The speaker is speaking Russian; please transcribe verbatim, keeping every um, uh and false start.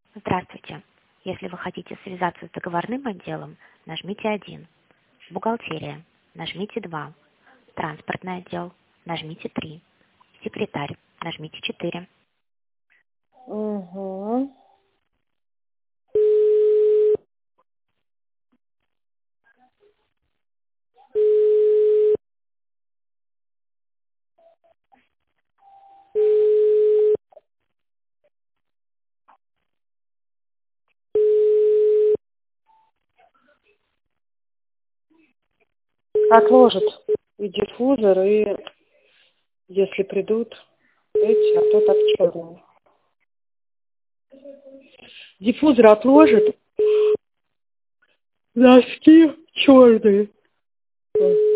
Здравствуйте. Если вы хотите связаться с договорным отделом, нажмите один. Бухгалтерия. Нажмите два. Транспортный отдел. Нажмите три. Секретарь. Нажмите четыре. Угу. Отложат и диффузор, и если придут эти, а то так черный. Диффузор отложит, носки черные.